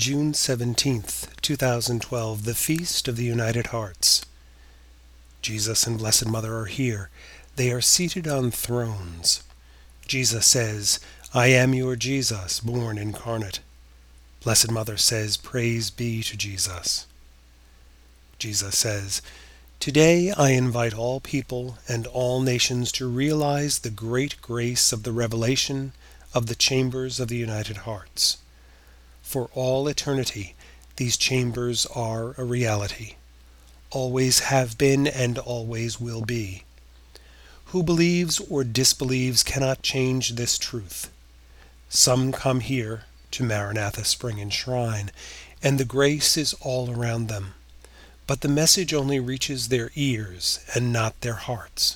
June 17th, 2012, the Feast of the United Hearts. Jesus and Blessed Mother are here. They are seated on thrones. Jesus says, "I am your Jesus, born incarnate." Blessed Mother says, "Praise be to Jesus." Jesus says, "Today I invite all people and all nations to realize the great grace of the revelation of the chambers of the United Hearts. For all eternity, these chambers are a reality, always have been and always will be. Who believes or disbelieves cannot change this truth. Some come here to Maranatha Spring and Shrine, and the grace is all around them, but the message only reaches their ears and not their hearts.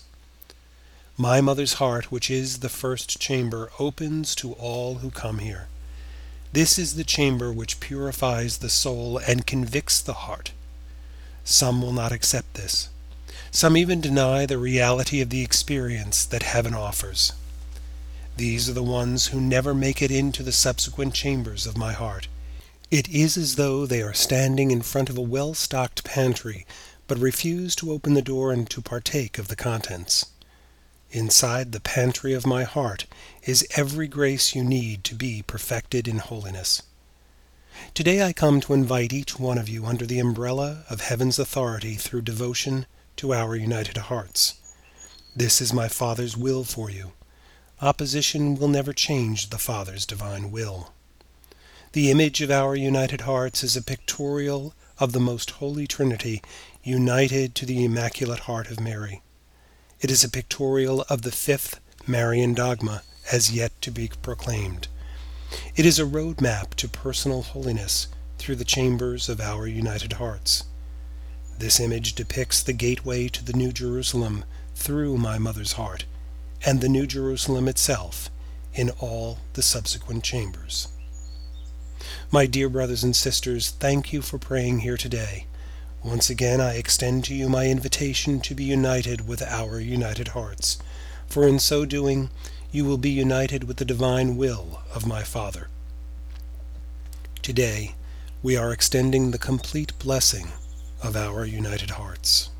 My mother's heart, which is the first chamber, opens to all who come here. This is the chamber which purifies the soul and convicts the heart. Some will not accept this. Some even deny the reality of the experience that heaven offers. These are the ones who never make it into the subsequent chambers of my heart. It is as though they are standing in front of a well-stocked pantry, but refuse to open the door and to partake of the contents. Inside the pantry of my heart is every grace you need to be perfected in holiness. Today I come to invite each one of you under the umbrella of heaven's authority through devotion to our United Hearts. This is my Father's will for you. Opposition will never change the Father's divine will. The image of our United Hearts is a pictorial of the Most Holy Trinity united to the Immaculate Heart of Mary. It is a pictorial of the fifth Marian dogma as yet to be proclaimed. It is a roadmap to personal holiness through the chambers of our United Hearts. This image depicts the gateway to the New Jerusalem through my mother's heart, and the New Jerusalem itself in all the subsequent chambers. My dear brothers and sisters, thank you for praying here today. Once again, I extend to you my invitation to be united with our United Hearts, for in so doing, you will be united with the divine will of my Father. Today, we are extending the complete blessing of our United Hearts.